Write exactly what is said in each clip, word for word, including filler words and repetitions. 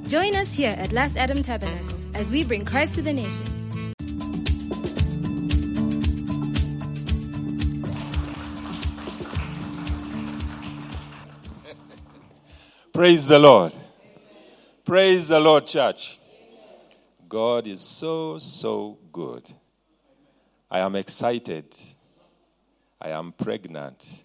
Join us here at Last Adam Tabernacle as we bring Christ to the nations. Praise the Lord. Amen. Praise the Lord, church. Amen. God is so, so good. I am excited. I am pregnant.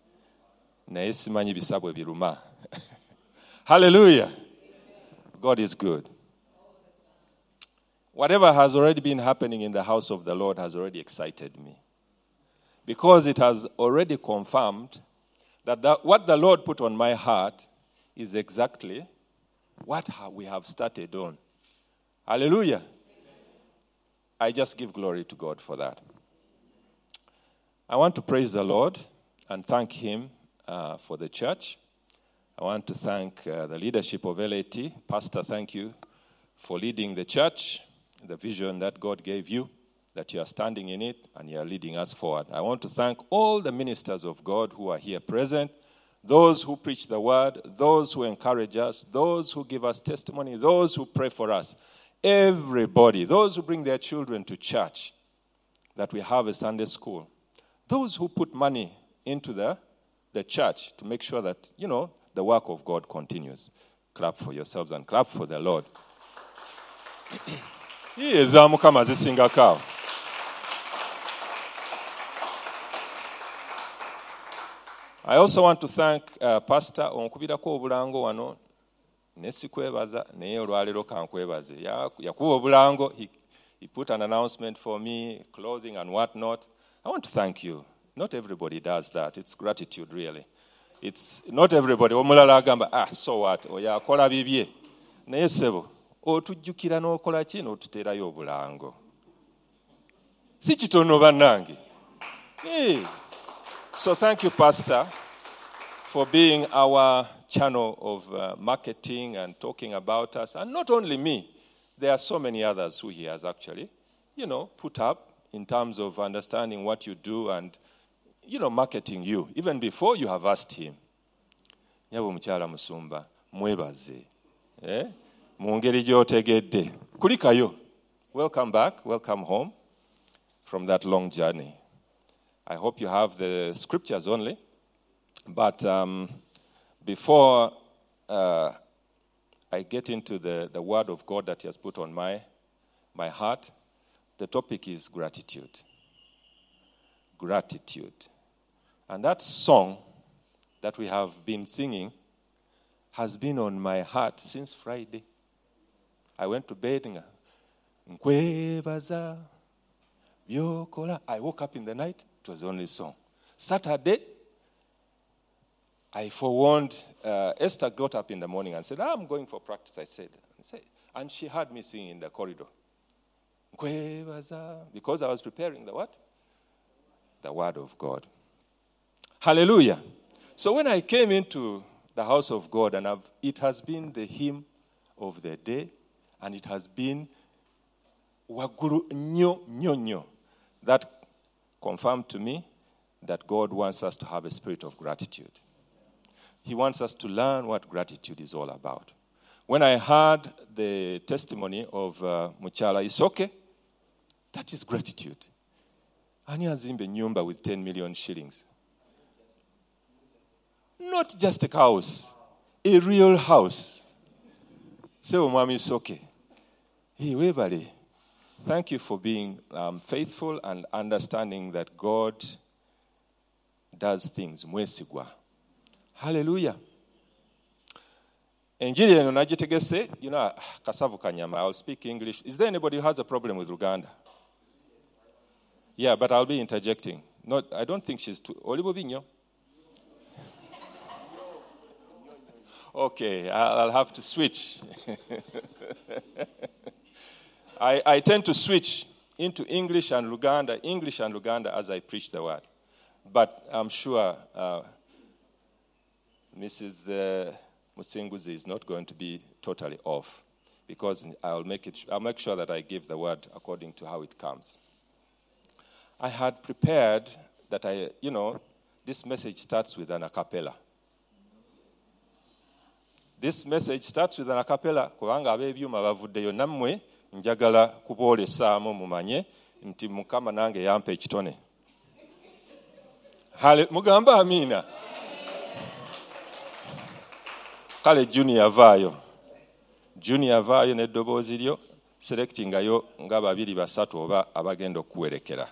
Hallelujah. Amen. God is good. Whatever has already been happening in the house of the Lord has already excited me. Because it has already confirmed that the, what the Lord put on my heart is exactly what we have started on. Hallelujah. Amen. I just give glory to God for that. I want to praise the Lord and thank Him uh, for the church. I want to thank uh, the leadership of L A T. Pastor, thank you for leading the church, the vision that God gave you, that you are standing in it and you are leading us forward. I want to thank all the ministers of God who are here present, those who preach the word, those who encourage us, those who give us testimony, those who pray for us, everybody, those who bring their children to church, that we have a Sunday school, those who put money into the, the church to make sure that, you know, the work of God continues. Clap for yourselves and clap for the Lord. He is Mukama zisinga kao. I also want to thank uh, Pastor onkubirako obulango wano nesikwebaza naye olwalero kankwebaze yakuba obulango. He, he put an announcement for me, clothing and whatnot. I want to thank you. Not everybody does that. It's gratitude, really. It's not everybody. Omulala agamba, ah, so what? Oya akola bibye. Naye sebo, otujjukira n'okola ki n'otuteerayo obulango. Si kitono bannange. Hey. So thank you, Pastor, for being our channel of uh, marketing and talking about us. And not only me, there are so many others who he has actually, you know, put up in terms of understanding what you do and, you know, marketing you, even before you have asked him. Nyabo mukyala musumba, mwebaze. Eh? Mungeri gy'otegedde. Kulikayo. Welcome back, welcome home from that long journey. I hope you have the scriptures only. But um, before uh, I get into the, the word of God that he has put on my, my heart, the topic is gratitude. Gratitude. And that song that we have been singing has been on my heart since Friday. I went to bed. Nkwebaza byokola. I woke up in the night. It was the only song. Saturday, I forewarned, uh, Esther got up in the morning and said, ah, I'm going for practice. I said, I said, and she heard me singing in the corridor. Because I was preparing the what? The word of God. Hallelujah. So when I came into the house of God, and I've, it has been the hymn of the day, and it has been waguru nyo nyo nyo. That confirmed to me that God wants us to have a spirit of gratitude. He wants us to learn what gratitude is all about. When I heard the testimony of uh, Muchala Isoke, that is gratitude. Ani azimbe nyumba with ten million shillings. Not just a house, a real house. So, Mwami Isoke, hey, webale. Thank you for being um, faithful and understanding that God does things. Mwesigwa. Hallelujah. Enjiri eno nagitegese, you know, kasavu kanyama. I'll speak English. Is there anybody who has a problem with Luganda? Yeah, but I'll be interjecting. Not, I don't think she's too. Olibobinyo. Okay, I'll have to switch. I, I tend to switch into English and Luganda, English and Luganda as I preach the word. But I'm sure uh, Missus Uh, Musinguzi is not going to be totally off, because I'll make it. I'll make sure that I give the word according to how it comes. I had prepared that I, you know, this message starts with an a cappella. This message starts with an a cappella kubanga abebyuma bavuddeyo nammwe njagala kuboolesaamu mumanye nti Mukama nange yampa ekitone. Hale mugamba amina. Kale Junior vaayo. Junior vaayo n'eddoboozi lyo selectingayo nga babiri basatu oba abagenda okuwerekera.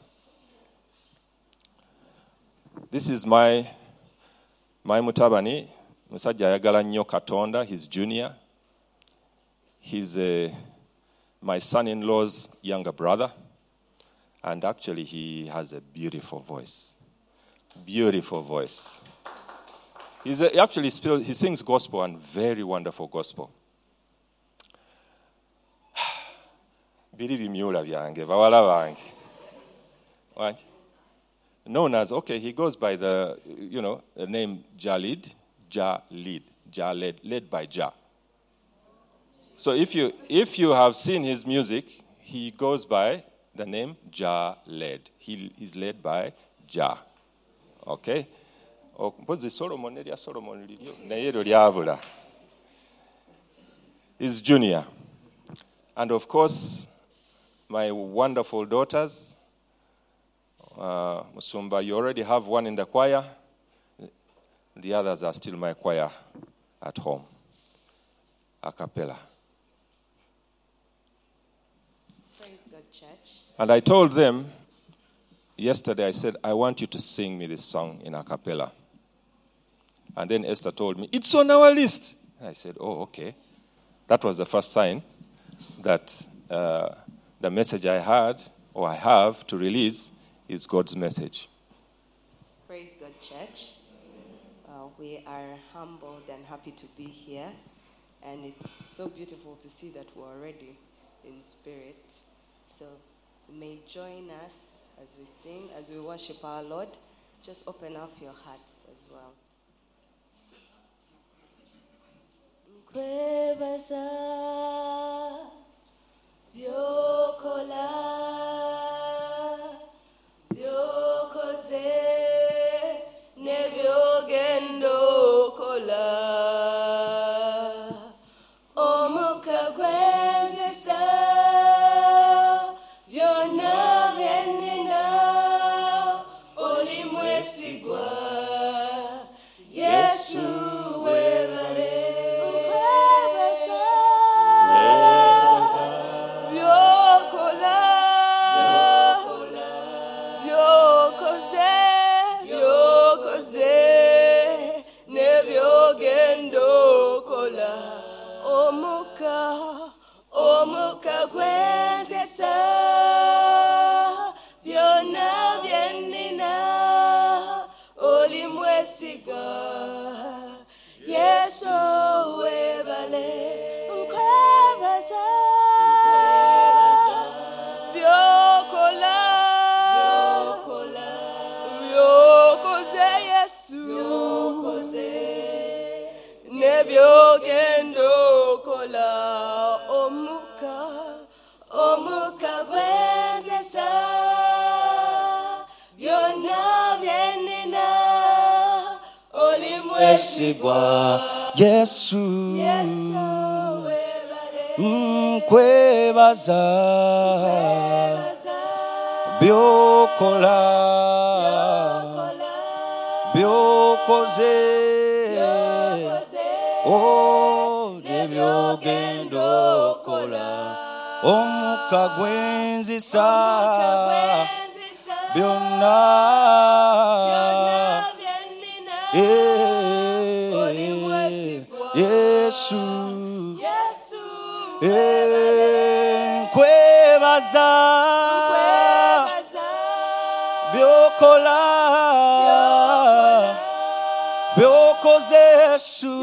This is my my mutabani, musajja ayagala nnyo Katonda, his junior. He's uh, my son-in-law's younger brother, and actually he has a beautiful voice. Beautiful voice. He's a, actually he sings gospel, and very wonderful gospel. Biri bimyula byange bawala bange. What? Known as, okay, he goes by the, you know, the name Jalid, Jalid, Jaled, led by Jah. So if you if you have seen his music, he goes by the name Jaled. He is led by Jah. Okay? Solomon Solomon is junior. And of course, my wonderful daughters, Uh, Musumba, you already have one in the choir. The others are still my choir at home. A cappella. Praise God, church. And I told them yesterday, I said, I want you to sing me this song in a cappella. And then Esther told me, it's on our list. And I said, oh, okay. That was the first sign that uh, the message I had, or I have to release, is God's message. Praise God, church. Uh, we are humbled and happy to be here. And it's so beautiful to see that we're already in spirit. So you may join us as we sing, as we worship our Lord. Just open up your hearts as well. Kwebaza byokola byokoze nebyogendo kola omuka gwenzesa byonna byenina oli mwesigwa Yesu webale nkwebaza byokola byokoze byokoze nebyogendo kola omuka omuka gwenzesa byonna byenina oli mwesiga Yesu webale nkwebaza byokola byokoze Yesu nebyogendo kola omuka omuka gwenzesa byonna byenina oli mwesigwa Yesu nkwebaza byokola byokoze oh nebyogendo kola omuka gwenzisa byonna Yesu nkwebaza byokola byokoze Yesu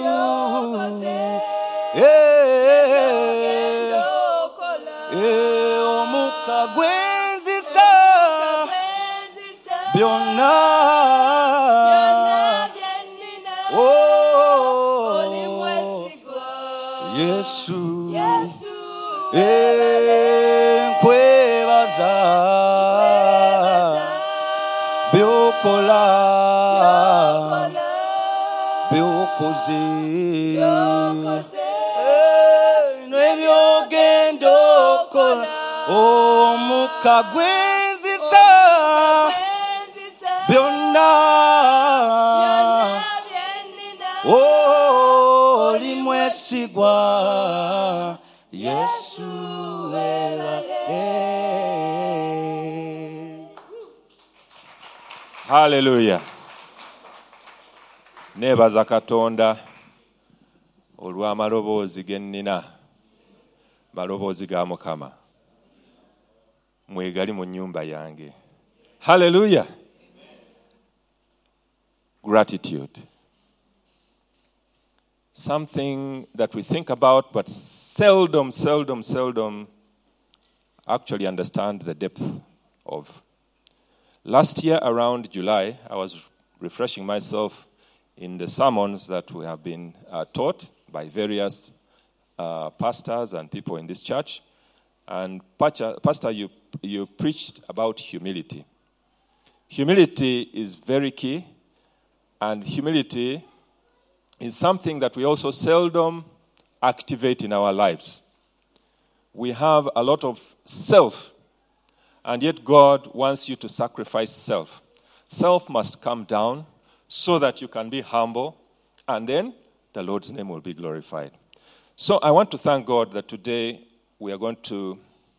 omuka gwenzisa byonna Yesu nkwebaza byokola byokola by'okoze n'ebyogenda okola omukka gwenzisa byonna oli mwesigwa Yesu weebale. Hallelujah. Neebaza Katonda olw'amaloboozi ge nnina, maloboozi ga Mukama mwegali mu nnyumba yange. Hallelujah. Gratitude. Something that we think about but seldom, seldom, seldom actually understand the depth of. Last year around July, I was refreshing myself in the sermons that we have been uh, taught by various uh, pastors and people in this church. And Pastor, Pastor you, you preached about humility. Humility is very key, and humility is something that we also seldom activate in our lives. We have a lot of self, and yet God wants you to sacrifice self. Self must come down so that you can be humble, and then the Lord's name will be glorified. So I want to thank God that today we are going to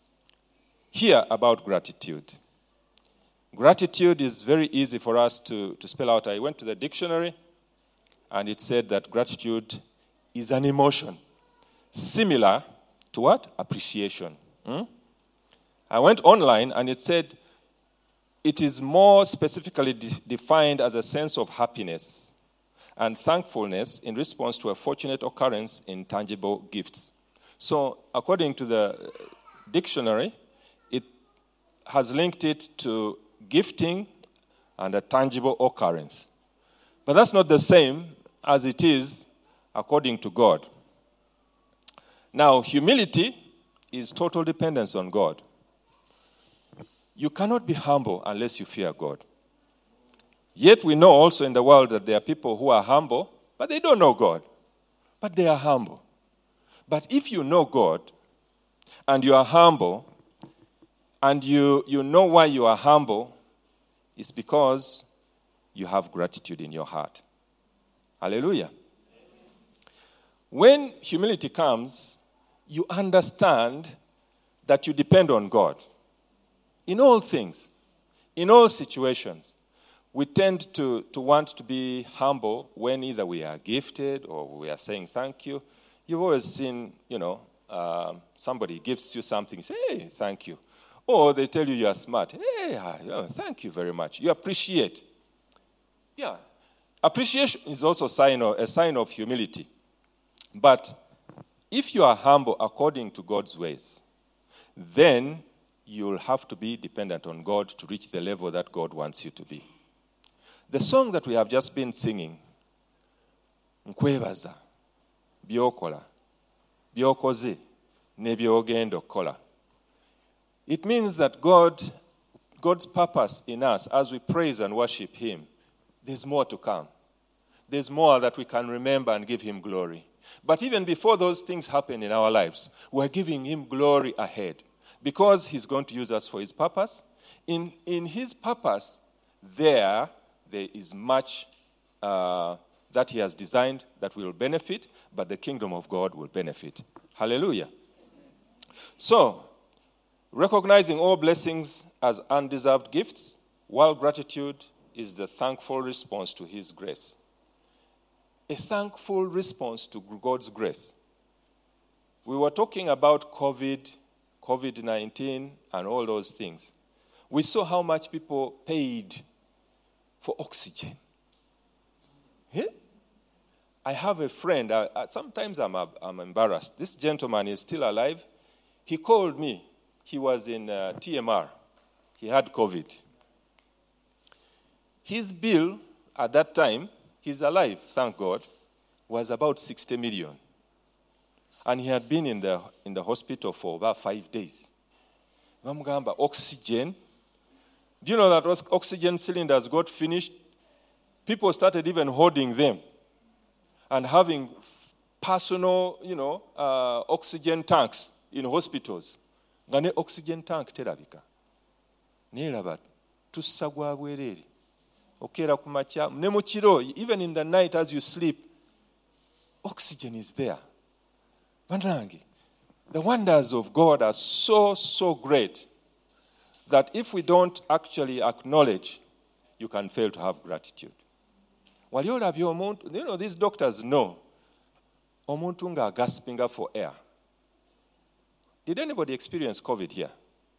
hear about gratitude. Gratitude is very easy for us to, to spell out. I went to the dictionary, and it said that gratitude is an emotion similar to what? Appreciation. Hmm? I went online, and it said it is more specifically de- defined as a sense of happiness and thankfulness in response to a fortunate occurrence in tangible gifts. So, according to the dictionary, it has linked it to gifting and a tangible occurrence. But that's not the same as it is according to God. Now, humility is total dependence on God. You cannot be humble unless you fear God. Yet we know also in the world that there are people who are humble, but they don't know God. But they are humble. But if you know God, and you are humble, and you, you know why you are humble, it's because you have gratitude in your heart. Hallelujah. When humility comes, you understand that you depend on God. In all things, in all situations, we tend to, to want to be humble when either we are gifted or we are saying thank you. You've always seen, you know, um, somebody gives you something, you say, hey, thank you. Or they tell you you are smart. Hey, oh, thank you very much. You appreciate. Yeah. Appreciation is also sign of, a sign of humility. But if you are humble according to God's ways, then you'll have to be dependent on God to reach the level that God wants you to be. The song that we have just been singing, Nkwebaza, Byokola, Byokoze, Nebyogenda Okola. It means that God, God's purpose in us, as we praise and worship Him, there's more to come. There's more that we can remember and give Him glory. But even before those things happen in our lives, we're giving Him glory ahead. Because He's going to use us for His purpose. In, in His purpose, there, there is much uh, that He has designed that will benefit, but the kingdom of God will benefit. Hallelujah. So, recognizing all blessings as undeserved gifts, while gratitude is the thankful response to His grace. A thankful response to God's grace. We were talking about COVID, covid nineteen, and all those things. We saw how much people paid for oxygen. Yeah? I have a friend, uh, uh, sometimes I'm, uh, I'm embarrassed. This gentleman is still alive. He called me. He was in uh, T M R. He had COVID. His bill at that time, he's alive, thank God, was about sixty million. And he had been in the in the hospital for about five days. Bamugamba oxygen. Do you know that oxygen cylinders got finished? People started even hoarding them. and having personal, you know, uh, oxygen tanks in hospitals. Nga ne oxygen tank terabika. Naye laba tussa gwa bwereere. Okeera ku makya ne mu kiro, even in the night as you sleep, oxygen is there. Bannange, the wonders of God are so, so great that if we don't actually acknowledge, you can fail to have gratitude. Wali olabye omuntu, you know, these doctors know, omuntu nga gasping for air. Did anybody experience COVID here?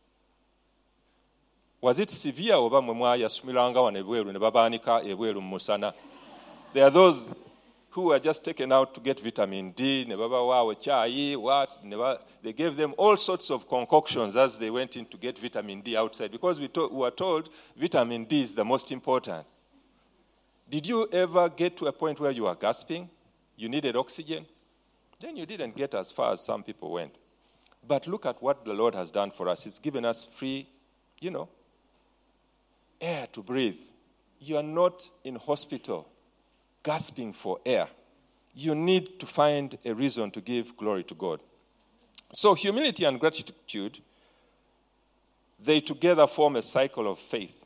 Was it severe oba mwe mwayasumiranga wano ebweru ne babaanika ebweru mu musana? There are those who were just taken out to get vitamin D, ne baba waawe chai, what, ne ba, they gave them all sorts of concoctions as they went in to get vitamin D outside, because we, to, we were told vitamin D is the most important. Did you ever get to a point where you were gasping? You needed oxygen? Then you didn't get as far as some people went. But look at what the Lord has done for us. He's given us free, you know, air to breathe. You are not in hospital gasping for air. You need to find a reason to give glory to God. So humility and gratitude, they together form a cycle of faith.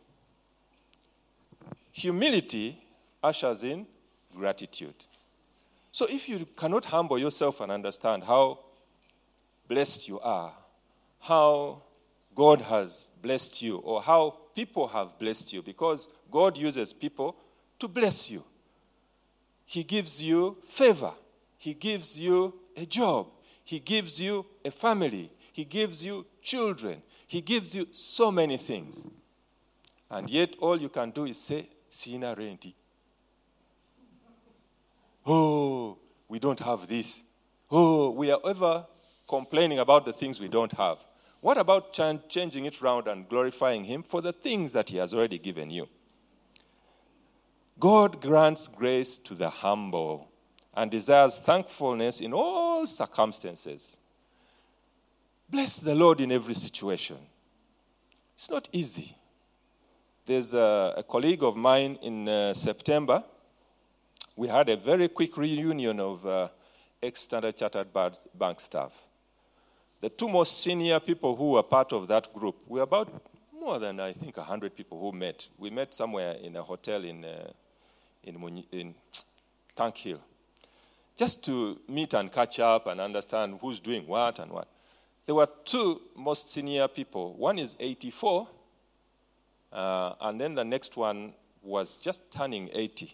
Humility ushers in gratitude. So if you cannot humble yourself and understand how blessed you are, how God has blessed you, or how people have blessed you, because God uses people to bless you. He gives you favor. He gives you a job. He gives you a family. He gives you children. He gives you so many things. And yet all you can do is say, Sina renti. Oh, we don't have this. Oh, we are ever complaining about the things we don't have. What about ch- changing it around and glorifying Him for the things that He has already given you? God grants grace to the humble and desires thankfulness in all circumstances. Bless the Lord in every situation. It's not easy. There's a, a colleague of mine in uh, September. We had a very quick reunion of uh, ex-Standard Chartered Bank staff. The two most senior people who were part of that group, we were about more than, I think, one hundred people who met. We met somewhere in a hotel in uh, in, in Tank Hill, just to meet and catch up and understand who's doing what and what. There were two most senior people. One is eighty-four, uh, and then the next one was just turning eighty.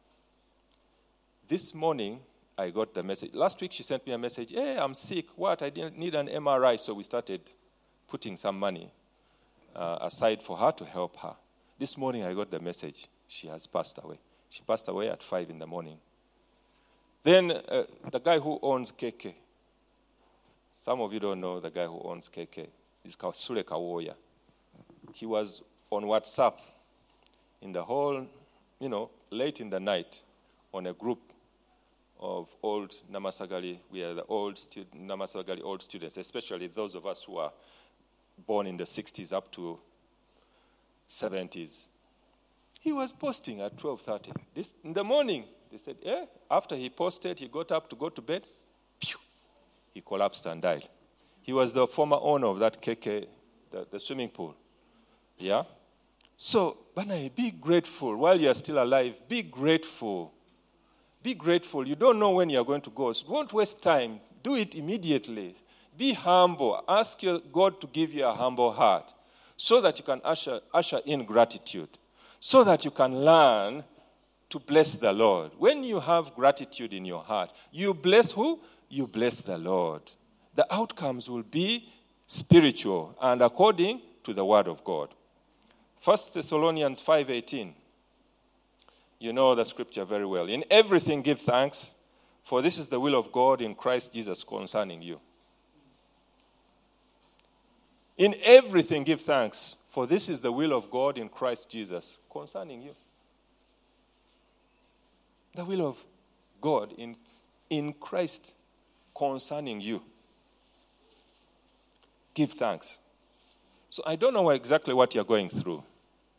This morning, I got the message. Last week, she sent me a message. Hey, I'm sick. What? I didn't need an M R I. So we started putting some money uh, aside for her to help her. This morning, I got the message. She has passed away. She passed away at five in the morning. Then uh, the guy who owns K K. Some of you don't know the guy who owns K K. He's Sule Kawoya. He was on WhatsApp in the whole, you know, late in the night on a group of old Namasagali. We are the old stu- Namasagali old students, especially those of us who are born in the sixties up to seventies. He was posting at twelve thirty. This in the morning, they said, eh, after he posted, he got up to go to bed. Pew, he collapsed and died. He was the former owner of that K K, the, the swimming pool. Yeah? So, Banai, be grateful. While you're still alive, be grateful. Be grateful. You don't know when you're going to go. So don't waste time. Do it immediately. Be humble. Ask your God to give you a humble heart so that you can usher, usher in gratitude, so that you can learn to bless the Lord. When you have gratitude in your heart, you bless who? You bless the Lord. The outcomes will be spiritual and according to the word of God. First Thessalonians five eighteen. You know the scripture very well. In everything give thanks, for this is the will of God in Christ Jesus concerning you. In everything give thanks, for this is the will of God in Christ Jesus concerning you. The will of God in, in Christ concerning you. Give thanks. So I don't know exactly what you're going through,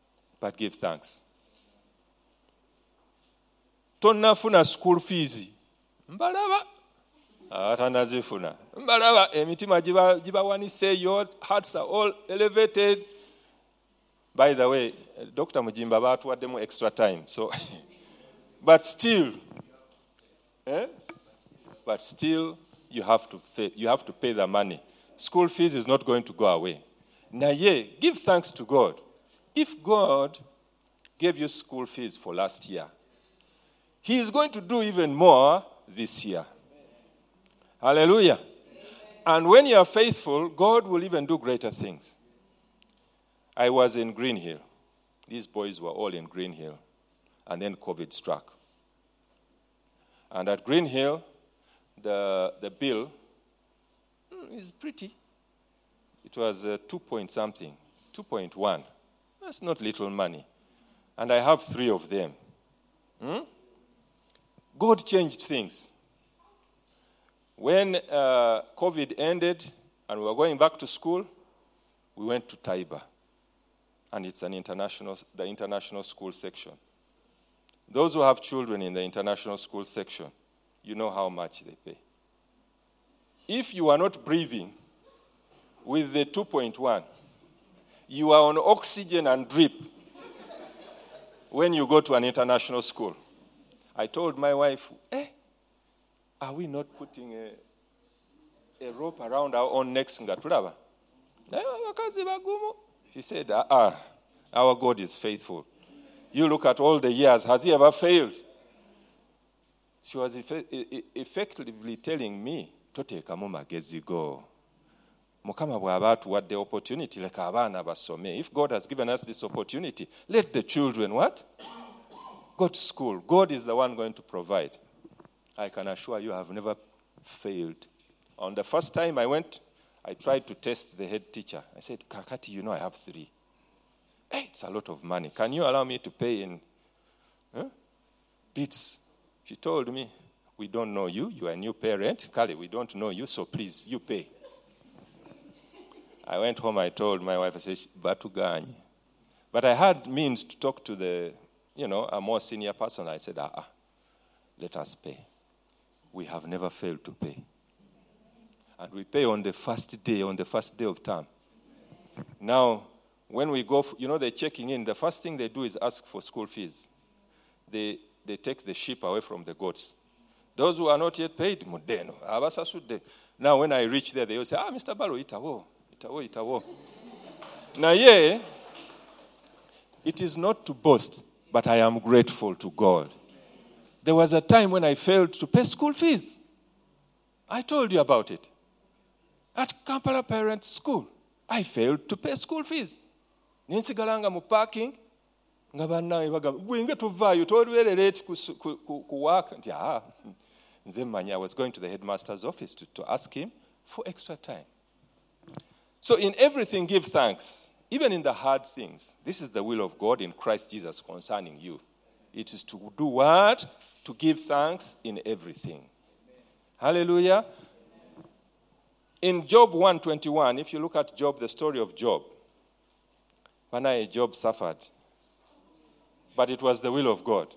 but give thanks. Tonnafuna school fees Mbalaba. Atanazifuna. Mbalaba emitima jiba jibawanise, your hearts are all elevated. By the way, Doctor Mujimba batwaddemu extra time. So but still eh? But still you have to pay, you have to pay the money. School fees is not going to go away. Naye, give thanks to God. If God gave you school fees for last year, He is going to do even more this year. Hallelujah. Amen. And when you are faithful, God will even do greater things. I was in Green Hill. These boys were all in Green Hill. And then COVID struck. And at Green Hill, the, the bill is pretty. It was uh, two point something, two point one. That's not little money. And I have three of them. Hmm? God changed things. When uh, COVID ended and we were going back to school, we went to Taiba. And it's an international, the international school section. Those who have children in the international school section, you know how much they pay. If you are not breathing with the two point one, you are on oxygen and drip when you go to an international school. I told my wife, eh, are we not putting a, a rope around our own necks? She said, ah, our God is faithful. You look at all the years, has He ever failed? She was effectively telling me, toteekamu magezi go. Mukama bw'aba atuwadde opportunity, leka abaana basome. If God has given us this opportunity, let the children what? Go to school. God is the one going to provide. I can assure you I have never failed. On the first time I went, I tried to test the head teacher. I said, Kakati, you know I have three. Hey, it's a lot of money. Can you allow me to pay in huh? bits? She told me, we don't know you. You are a new parent. Kali, we don't know you, so please, you pay. I went home, I told my wife, I said, Batugani. But I had means to talk to the, you know, a more senior person. I said, ah, ah, let us pay. We have never failed to pay. And we pay on the first day, on the first day of term. Now, when we go, you know, they're checking in. The first thing they do is ask for school fees. They they take the sheep away from the goats. Those who are not yet paid, mudeno, abasasude. Now, when I reach there, they will say, ah, Mister Balo, itawo, itawo, itawo. Now, yeah, it is not to boast, but I am grateful to God. There was a time when I failed to pay school fees. I told you about it. At Kampala Parents School, I failed to pay school fees. Ninsigalanga mu parking, nga bannawe bagamba, gwinge tuvaayo, tolwere late ku work. Nti, ah, nze mmanyi, I was going to the headmaster's office to, to ask him for extra time. So in everything, give thanks. Even in the hard things. This is the will of God in Christ Jesus concerning you. It is to do what? To give thanks in everything. Hallelujah. In Job one twenty-one, if you look at Job, the story of Job, Panaye, Job suffered. But it was the will of God.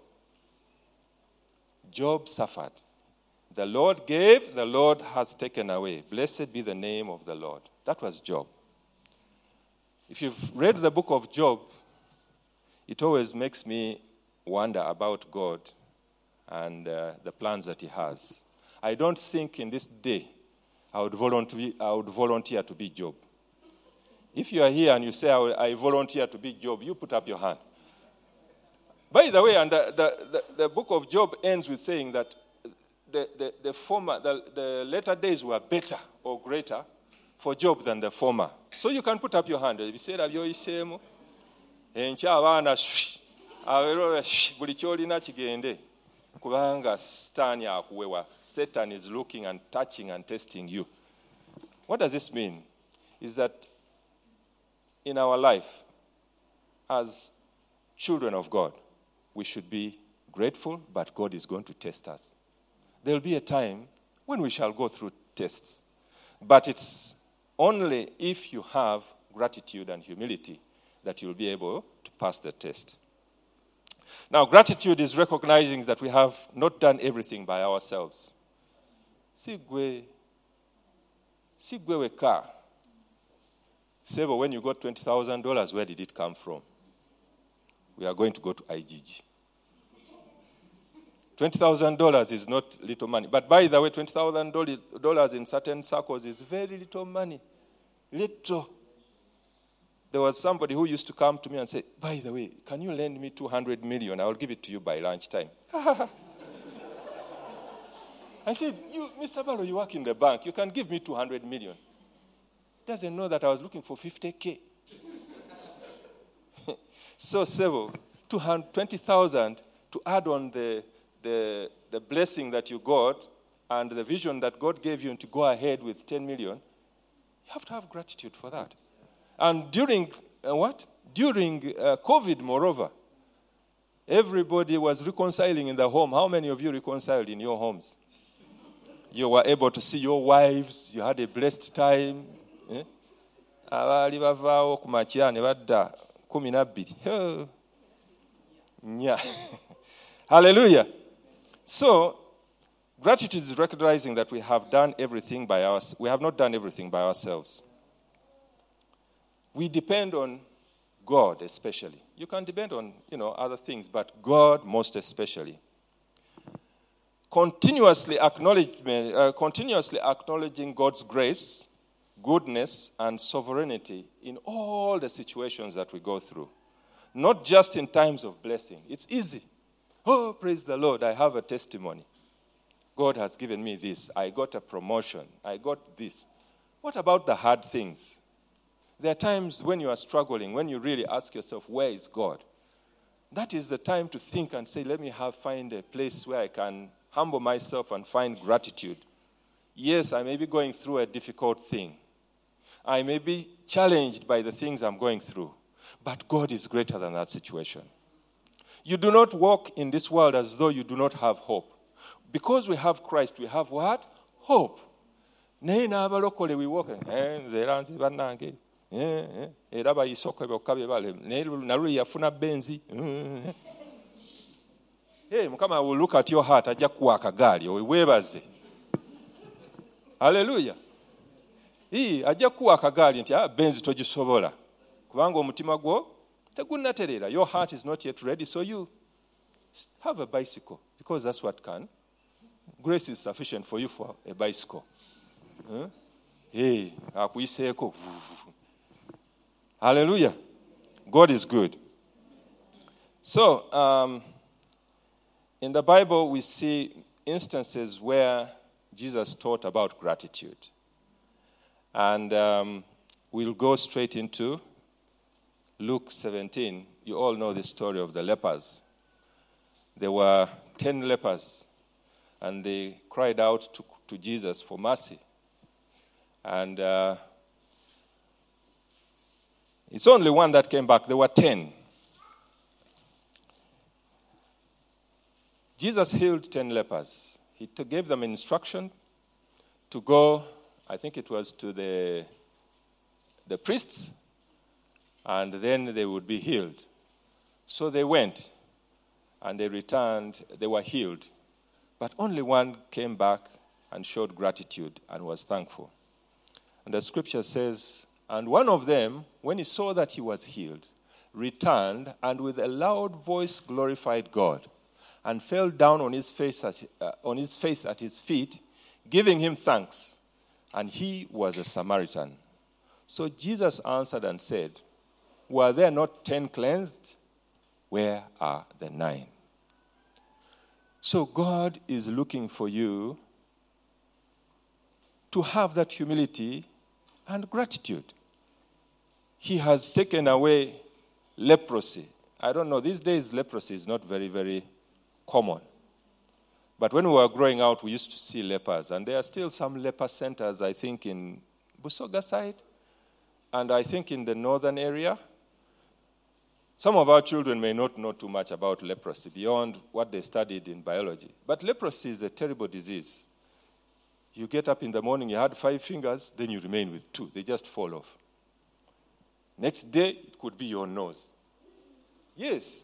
Job suffered. The Lord gave, the Lord hath taken away. Blessed be the name of the Lord. That was Job. If you've read the book of Job, it always makes me wonder about God and uh, the plans that He has. I don't think in this day I would volunteer, I would volunteer to be Job. If you are here and you say, I, I volunteer to be Job, you put up your hand. By the way, and the, the, the, the book of Job ends with saying that the, the, the former, the, the latter days were better or greater for Job than the former. So you can put up your hand. If you say that you're Isemu, enkya abaana abero buli kyolina kigende kubanga Satan yakuwewa. Satan is looking and touching and testing you. What does this mean? Is that in our life, as children of God, we should be grateful, but God is going to test us. There will be a time when we shall go through tests. But it's only if you have gratitude and humility that you'll be able to pass the test. Now, gratitude is recognizing that we have not done everything by ourselves. si gwe si gwe weka. Sebo, when you got twenty thousand dollars, where did it come from? We are going to go to I G G. twenty thousand dollars is not little money. But by the way, twenty thousand dollars in certain circles is very little money. Little. There was somebody who used to come to me and say, by the way, can you lend me two hundred million? I will give it to you by lunchtime. I said, you, Mister Barrow, you work in the bank. You can give me two hundred million. Doesn't know that I was looking for fifty K. So several, twenty thousand to add on the, the, the blessing that you got and the vision that God gave you and to go ahead with ten million, you have to have gratitude for that. And during, uh, what? During uh, COVID, moreover, everybody was reconciling in the home. How many of you reconciled in your homes? You were able to see your wives. You had a blessed time. Abaali bavaawo ku makya ne badda kumi na bbiri. Hallelujah. So, gratitude is recognizing that we have done everything by us. We have not done everything by ourselves. We depend on God especially. You can depend on, you know, other things, but God most especially. Continuously acknowledgement, uh, continuously acknowledging God's grace, goodness, and sovereignty in all the situations that we go through. Not just in times of blessing. It's easy. Oh, praise the Lord, I have a testimony. God has given me this. I got a promotion. I got this. What about the hard things? There are times when you are struggling, when you really ask yourself, where is God? That is the time to think and say, let me have find a place where I can humble myself and find gratitude. Yes, I may be going through a difficult thing. I may be challenged by the things I'm going through. But God is greater than that situation. You do not walk in this world as though you do not have hope. Because we have Christ, we have what? Hope. Naye n'abalokole we walk, eh, nze era nze bannange. Era bayisoko bokka bye bale naluli yafuna benzi. Hey, Mukama will look at your heart ajja kuwa akagaali weebaze. Hallelujah. Ii ajja kuwa akagaali nti ah benzi togisobola kubanga omutima gwo tegunnaterera. Your heart is not yet ready, so you have a bicycle because that's what can. Grace is sufficient for you for a bicycle. Huh? Hey, akuyiseeko. Hallelujah. God is good. So, um, in the Bible, we see instances where Jesus taught about gratitude. And um, we'll go straight into Luke seventeen. You all know the story of the lepers. There were ten lepers, and they cried out to, to Jesus for mercy. And uh, it's only one that came back. There were ten. Jesus healed ten lepers. He t- gave them instruction to go, I think it was to the, the priests, and then they would be healed. So they went, and they returned. They were healed. But only one came back and showed gratitude and was thankful. And the scripture says, and one of them, when he saw that he was healed, returned and with a loud voice glorified God and fell down on his face at, uh, on his face at his feet, giving him thanks. And he was a Samaritan. So Jesus answered and said, were there not ten cleansed? Where are the nine? So God is looking for you to have that humility and gratitude. He has taken away leprosy. I don't know, these days leprosy is not very, very common. But when we were growing out, we used to see lepers. And there are still some leper centers, I think, in Busoga side. And I think in the northern area. Some of our children may not know too much about leprosy beyond what they studied in biology. But leprosy is a terrible disease. You get up in the morning, you had five fingers, then you remain with two. They just fall off. Next day, it could be your nose. Yes.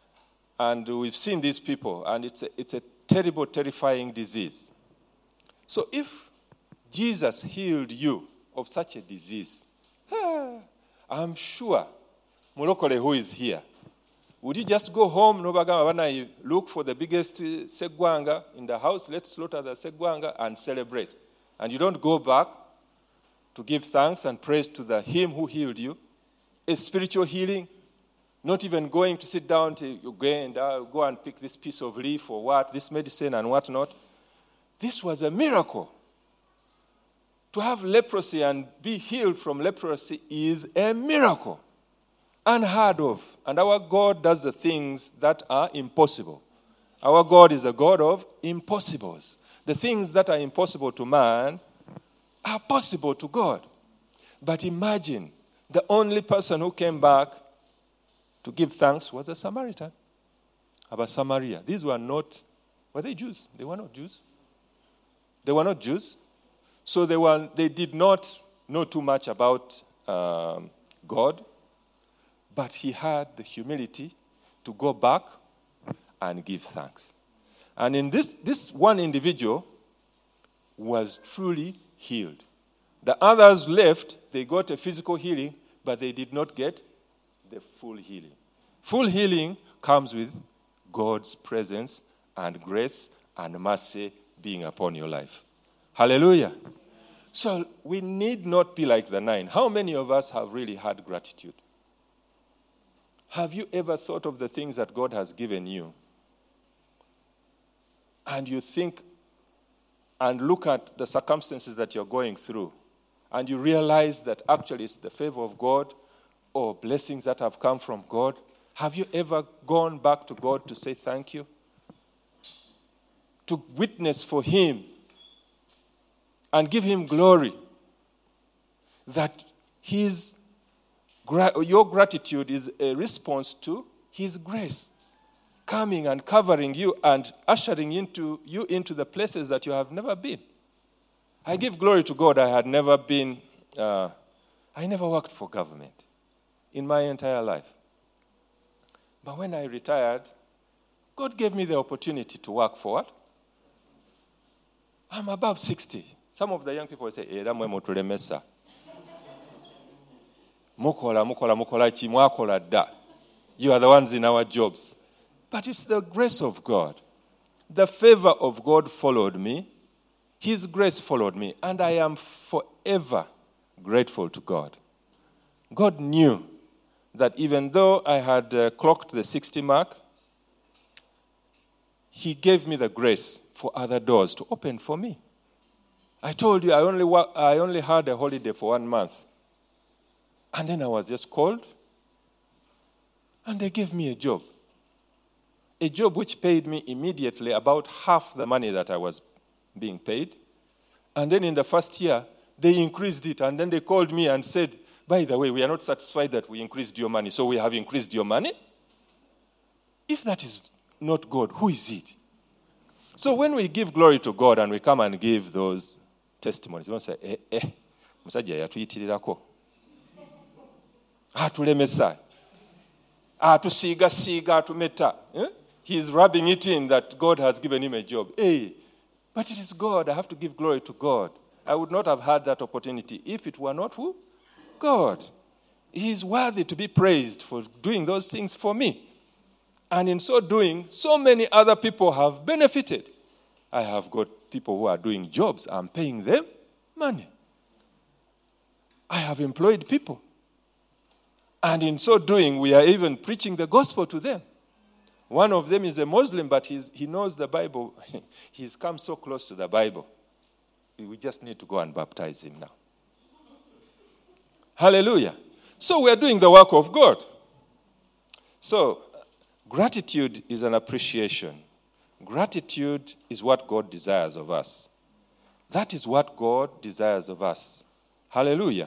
And we've seen these people, and it's a, it's a terrible, terrifying disease. So if Jesus healed you of such a disease, I'm sure, mulokole who is here, would you just go home, you look for the biggest segwanga in the house, let's slaughter the segwanga and celebrate. And you don't go back to give thanks and praise to the him who healed you. A spiritual healing, not even going to sit down to you go and uh, go and pick this piece of leaf or what, this medicine and whatnot. This was a miracle. To have leprosy and be healed from leprosy is a miracle. Unheard of. And our God does the things that are impossible. Our God is a God of impossibles. The things that are impossible to man are possible to God. But imagine, the only person who came back to give thanks was a Samaritan. About Samaria. These were not, were they Jews? They were not Jews. They were not Jews. So they were. They did not know too much about um, God. But he had the humility to go back and give thanks. And in this, this one individual was truly healed. The others left, they got a physical healing, but they did not get the full healing. Full healing comes with God's presence and grace and mercy being upon your life. Hallelujah. So we need not be like the nine. How many of us have really had gratitude? Have you ever thought of the things that God has given you? And you think and look at the circumstances that you're going through, and you realize that actually it's the favor of God or blessings that have come from God. Have you ever gone back to God to say thank you? To witness for him and give him glory that his your gratitude is a response to his grace coming and covering you and ushering into you into the places that you have never been. I give glory to God. I had never been, uh, I never worked for government in my entire life. But when I retired, God gave me the opportunity to work for what? I'm above sixty. Some of the young people say, eh, damwe motulemesa. Mukola, mukola, mukola, chi, mwakola da. You are the ones in our jobs. But it's the grace of God. The favor of God followed me. His grace followed me. And I am forever grateful to God. God knew that even though I had uh, clocked the sixty mark, he gave me the grace for other doors to open for me. I told you I only wa- I only had a holiday for one month. And then I was just called, and they gave me a job. A job which paid me immediately about half the money that I was being paid. And then in the first year, they increased it, and then they called me and said, by the way, we are not satisfied that we increased your money, so we have increased your money. If that is not God, who is it? So when we give glory to God and we come and give those testimonies, we don't say, eh, eh, musajja yatuyitirirako. Atulemesa. Atusiga siga atumeta. He is rubbing it in that God has given him a job. Hey, but it is God. I have to give glory to God. I would not have had that opportunity if it were not who? God. He is worthy to be praised for doing those things for me. And in so doing, so many other people have benefited. I have got people who are doing jobs. I'm paying them money. I have employed people. And in so doing, we are even preaching the gospel to them. One of them is a Muslim, but he's, he knows the Bible. He's come so close to the Bible. We just need to go and baptize him now. Hallelujah. So we are doing the work of God. So gratitude is an appreciation. Gratitude is what God desires of us. That is what God desires of us. Hallelujah.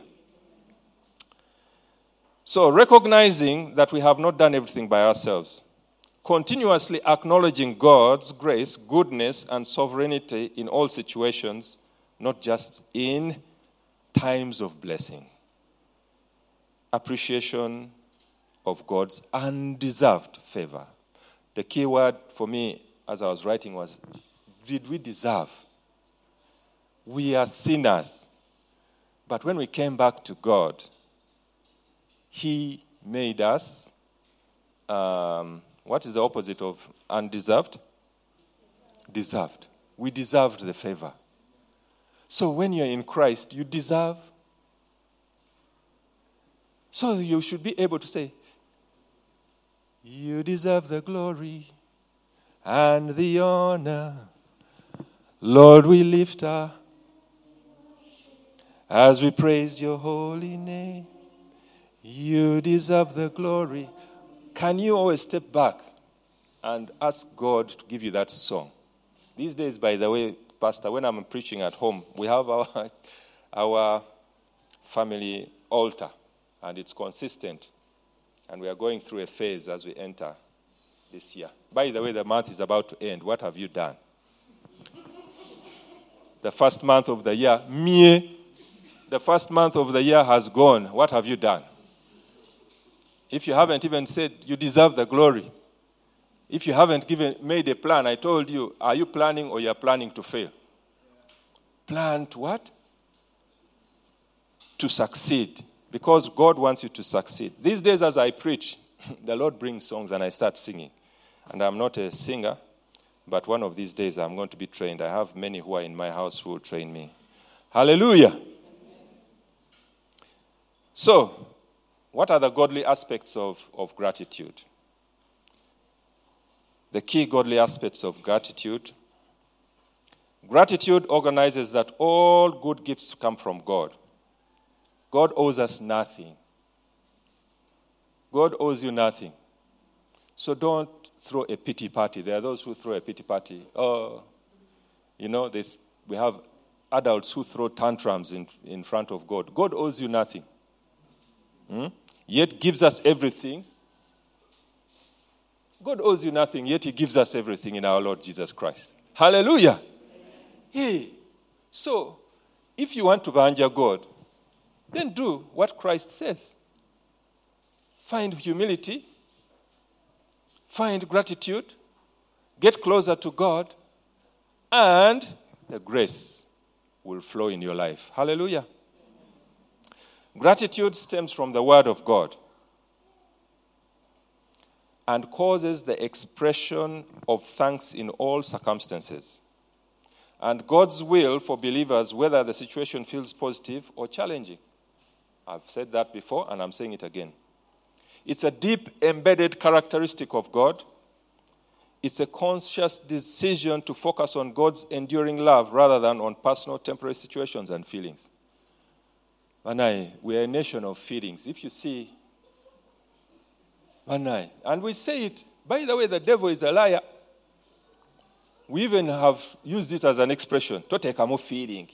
So recognizing that we have not done everything by ourselves, continuously acknowledging God's grace, goodness, and sovereignty in all situations, not just in times of blessing. Appreciation of God's undeserved favor. The key word for me as I was writing was, did we deserve? We are sinners. But when we came back to God, He made us, um, what is the opposite of undeserved? Deserved. We deserved the favor. So when you're in Christ, you deserve. So you should be able to say, you deserve the glory and the honor. Lord, we lift our as we praise your holy name. You deserve the glory. Can you always step back and ask God to give you that song? These days, by the way, Pastor, when I'm preaching at home, we have our, our family altar, and it's consistent. And we are going through a phase as we enter this year. By the way, the month is about to end. What have you done? The first month of the year, me. The first month of the year has gone. What have you done? If you haven't even said you deserve the glory, if you haven't given made a plan, I told you, are you planning or you are planning to fail? Plan to what? To succeed. Because God wants you to succeed. These days as I preach, the Lord brings songs and I start singing. And I'm not a singer, but one of these days I'm going to be trained. I have many who are in my house who will train me. Hallelujah. So, what are the godly aspects of, of gratitude? The key godly aspects of gratitude. Gratitude organizes that all good gifts come from God. God owes us nothing. God owes you nothing. So don't throw a pity party. There are those who throw a pity party. Oh, you know, they, we have adults who throw tantrums in, in front of God. God owes you nothing. Hmm? Yet gives us everything. God owes you nothing, yet He gives us everything in our Lord Jesus Christ. Hallelujah. Hey. So, if you want to banja God, then do what Christ says. Find humility. Find gratitude. Get closer to God. And the grace will flow in your life. Hallelujah. Gratitude stems from the Word of God and causes the expression of thanks in all circumstances. And God's will for believers, whether the situation feels positive or challenging. I've said that before, and I'm saying it again. It's a deep, embedded characteristic of God. It's a conscious decision to focus on God's enduring love rather than on personal, temporary situations and feelings. Manai, we are a nation of feelings. If you see, Manai, and we say it, by the way, the devil is a liar. We even have used it as an expression. Totekamo feeling.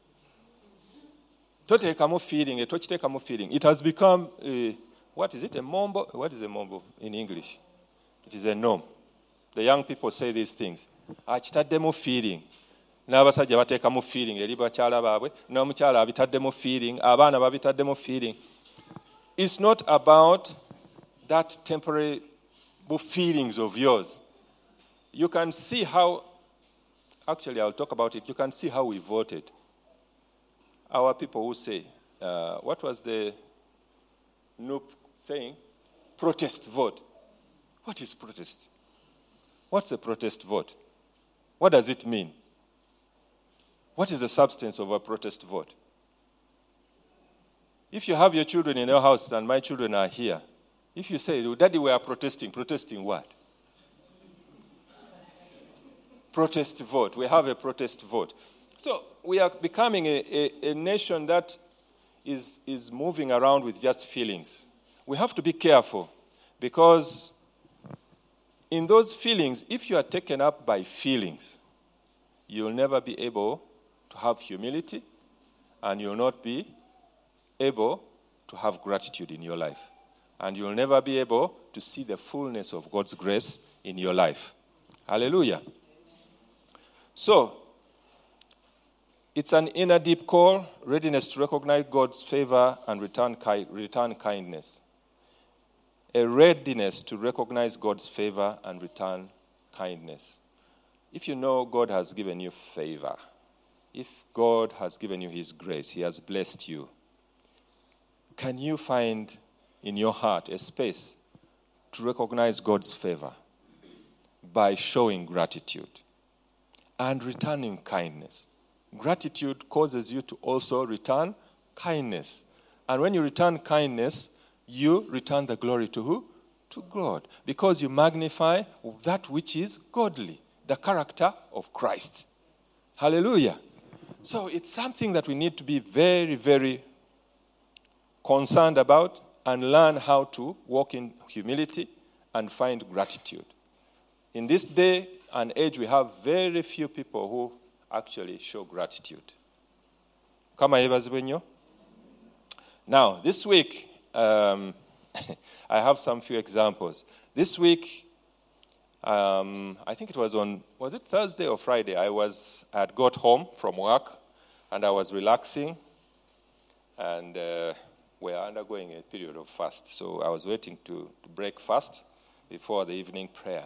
Totekamo feeling. Totekamo feeling. It has become a, what is it? A mombo? What is a mombo in English? It is a norm. The young people say these things. Achitaddemu feeling. N'abasajja bateekamu feeling eri bakyala baabwe n'omukyala abitaddemu feeling abaana babitaddemu feeling. It's not about that temporary feelings of yours. You can see how, actually I'll talk about it, you can see how we voted. Our people who say, uh, what was the N U P saying? Protest vote. What is protest? What's a protest vote? What does it mean? What is the substance of a protest vote? If you have your children in your house and my children are here, if you say, Daddy, we are protesting, protesting what? Protest vote. We have a protest vote. So we are becoming a, a, a nation that is, is moving around with just feelings. We have to be careful because in those feelings, if you are taken up by feelings, you'll never be able to have humility and you'll not be able to have gratitude in your life. And you'll never be able to see the fullness of God's grace in your life. Hallelujah. So, it's an inner deep call, readiness to recognize God's favor and return, ki- return kindness. A readiness to recognize God's favor and return kindness. If you know God has given you favor, if God has given you his grace, he has blessed you, can you find in your heart a space to recognize God's favor by showing gratitude and returning kindness? Gratitude causes you to also return kindness. And when you return kindness, you return the glory to who? To God. Because you magnify that which is godly, the character of Christ. Hallelujah. So it's something that we need to be very, very concerned about and learn how to walk in humility and find gratitude. In this day and age, we have very few people who actually show gratitude. Kama yebazibwe nnyo. Now, this week, um, I have some few examples. This week, um, I think it was on, was it Thursday or Friday? I was, I had got home from work, and I was relaxing, and uh, we are undergoing a period of fast. So I was waiting to, to break fast before the evening prayer.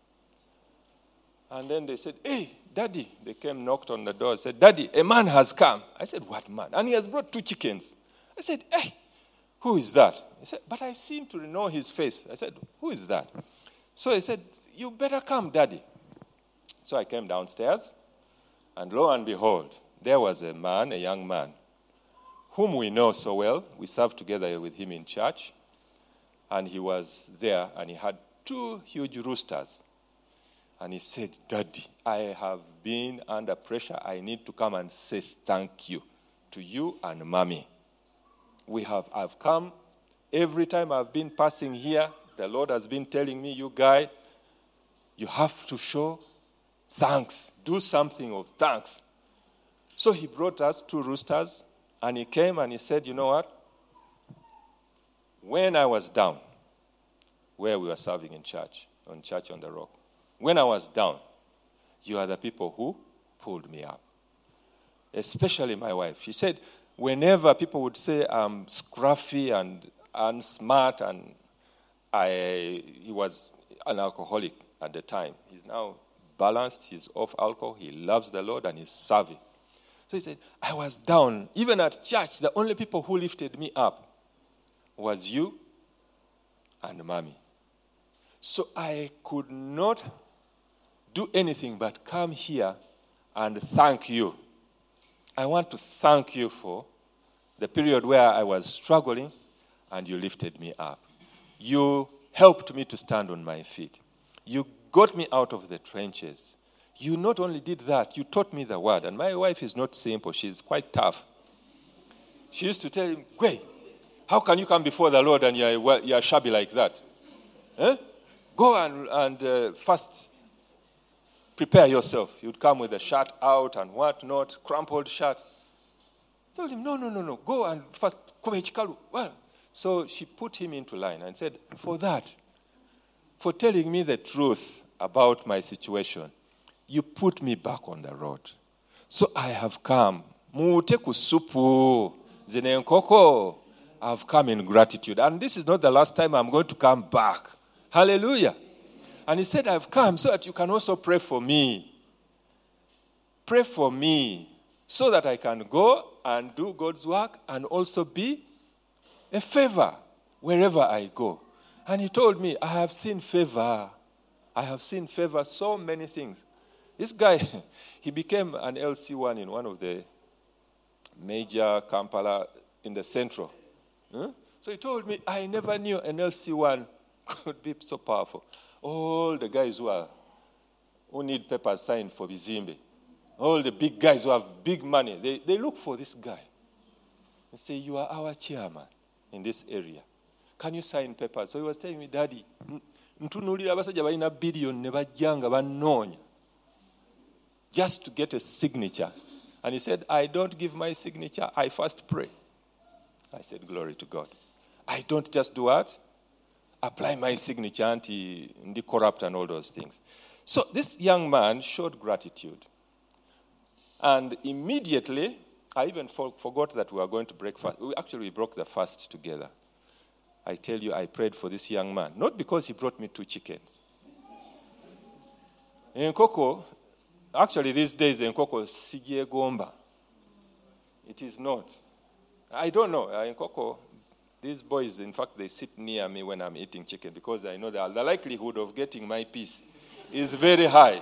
And then they said, hey, Daddy. They came, knocked on the door, said, Daddy, a man has come. I said, what man? And he has brought two chickens. I said, hey, who is that? He said, but I seem to know his face. I said, who is that? So he said, you better come, Daddy. So I came downstairs, and lo and behold, there was a man, a young man, whom we know so well. We served together with him in church, and he was there, and he had two huge roosters. And he said, Daddy, I have been under pressure. I need to come and say thank you to you and Mommy. We have, I've come. Every time I've been passing here, the Lord has been telling me, you guy, you have to show thanks. Do something of thanks. So he brought us two roosters, and he came and he said, you know what? When I was down, where we were serving in church, on Church on the Rock, when I was down, you are the people who pulled me up. Especially my wife. She said, whenever people would say I'm scruffy and unsmart, and I, he was an alcoholic at the time. He's now balanced, he's off alcohol, he loves the Lord, and he's serving. So he said, I was down. Even at church, the only people who lifted me up was you and Mommy. So I could not do anything but come here and thank you. I want to thank you for the period where I was struggling and you lifted me up. You helped me to stand on my feet. You got me out of the trenches. You not only did that, you taught me the word. And my wife is not simple. She's quite tough. She used to tell him, Gwei, how can you come before the Lord and you're, you're shabby like that? Eh? Go and, and uh, first prepare yourself. You'd come with a shirt out and whatnot, crumpled shirt. I told him, no, no, no, no. Go and first, well. So she put him into line and said, for that, for telling me the truth about my situation, you put me back on the road. So I have come. Mute kusupu zine nkoko. I've come in gratitude. And this is not the last time I'm going to come back. Hallelujah. And he said, I've come so that you can also pray for me. Pray for me so that I can go and do God's work and also be a favor wherever I go. And he told me, I have seen favor. I have seen favor, so many things. This guy, he became an L C one in one of the major Kampala in the central. Huh? So he told me, I never knew an L C one could be so powerful. All the guys who are who need papers signed for Bizimbe, all the big guys who have big money, they, they look for this guy and say, you are our chairman in this area. Can you sign papers? So he was telling me, Daddy, ntunulira abasajja balina billion ne bajjanga bannoonya just to get a signature. And he said, I don't give my signature, I first pray. I said, glory to God. I don't just do what? Apply my signature, anti corrupt and all those things. So this young man showed gratitude. And immediately, I even for, forgot that we were going to break fast. We actually broke the fast together. I tell you, I prayed for this young man. Not because he brought me two chickens. In Koko, actually these days in Koko, Sige Gomba. It is not. I don't know. Uh, in Coco, these boys, in fact, they sit near me when I'm eating chicken because I know that the likelihood of getting my piece is very high.